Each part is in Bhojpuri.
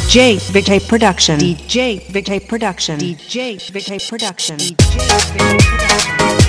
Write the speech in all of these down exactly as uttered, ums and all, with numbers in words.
J Vijay Production, D J Vijay Production, D J Vijay Production, D J Vijay Production.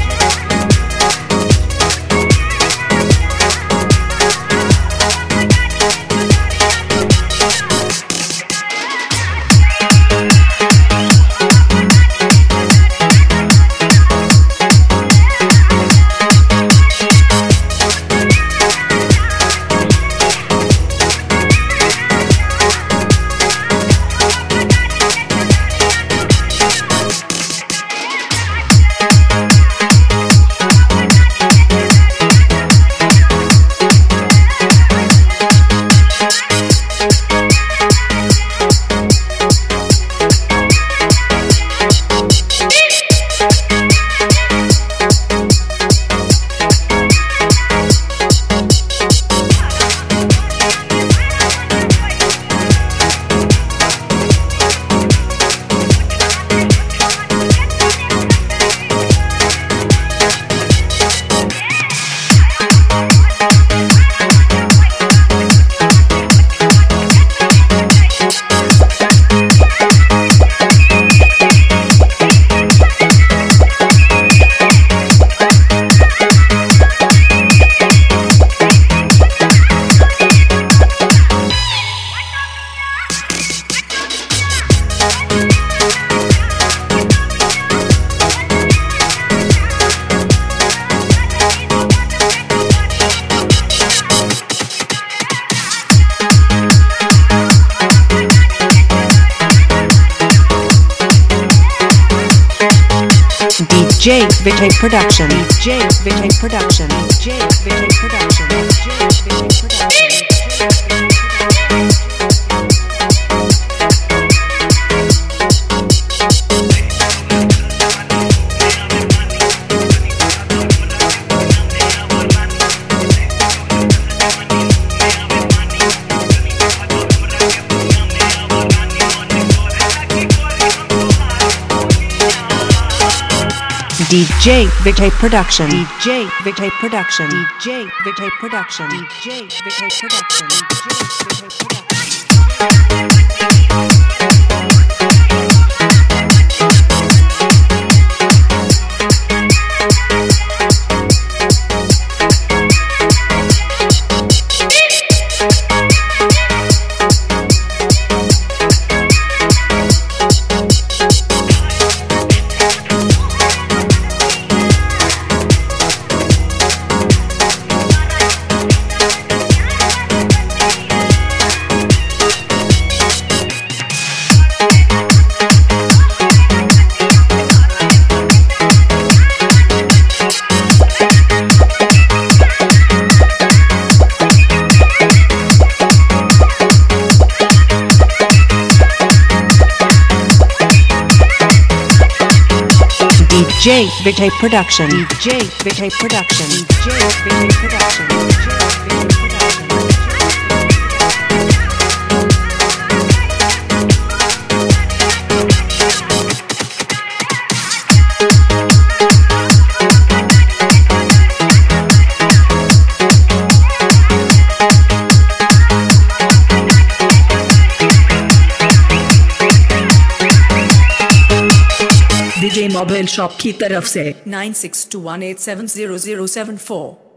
D J Vijay Production, D J Vijay Production, D J Vijay Production, D J Vijay Production. D J Vijay Production, D J Vijay Production, D J Vijay Production, D J Vijay Production, D J Vijay Production. D J Vijay Production, D J Vijay Production, D J Vijay Production, D J Vijay Production. Vijay mobile shop की तरफ से nine six two one eight seven zero zero seven फोर